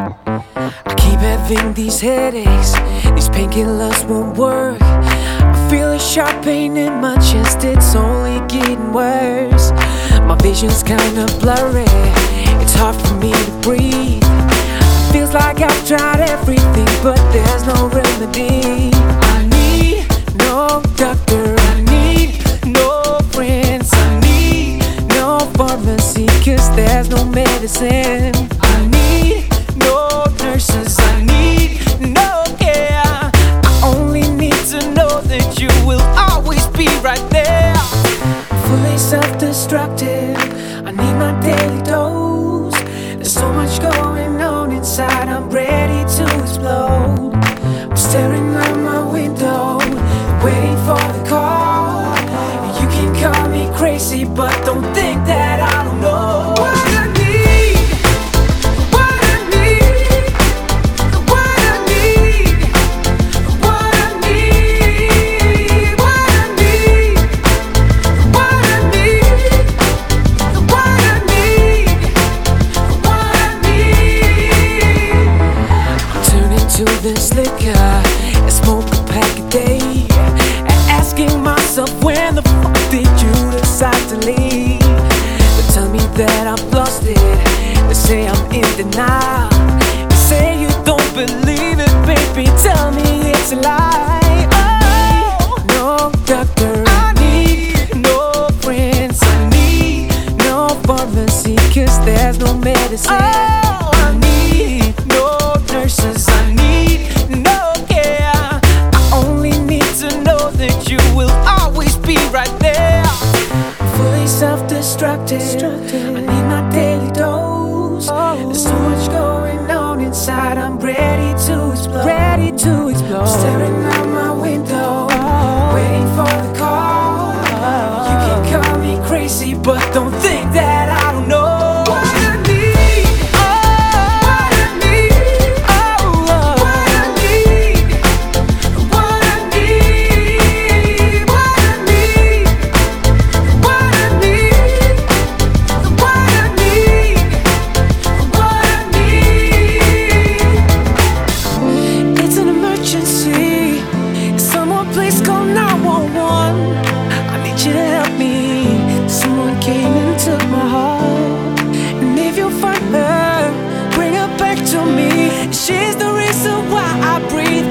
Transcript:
I keep having these headaches, these painkillers won't work. I feel a sharp pain in my chest, it's only getting worse. My vision's kinda blurry, it's hard for me to breathe. Feels like I've tried everything, but there's no remedy. I need no doctor, I need no friends, I need no pharmacy, 'cause there's no medicine. I need no nurses, I need no care. I only need to know that you will always be right there. I'm fully self-destructive, I need my daily dose. There's so much going on inside, I'm ready to explode. I'm staring out my window, waiting for the call. You can call me crazy, but don't think that I don't know what I need, what I need, what I need, what I need, what I need, what I need, what I need, what I need. I'm turning to this liquor and smoke a pack a day, and asking myself, when the fuck did you decide to leave? They tell me that I've lost it, they say I'm in denial. They say you don't believe it, baby, tell me it's a lie. Oh, no doctor, I need no friends, I need no pharmacy, 'cause there's no medicine. Oh, I need no nurses, I need no care. I only need to know that you will always be right there. I'm fully self-destructive, I need my daily dose. There's so much going on inside, I'm ready to explode. Ready to explode. I'm staring out my window, waiting for the call. You can call me crazy, but don't think that I don't know what I need. What I need, what I need, what I need, what I need, what I need, what I need, what I need. It's an emergency, someone please call 911. I need you to help me, someone came into my heart. And if you find her, bring her back to me. She's the reason why I breathe.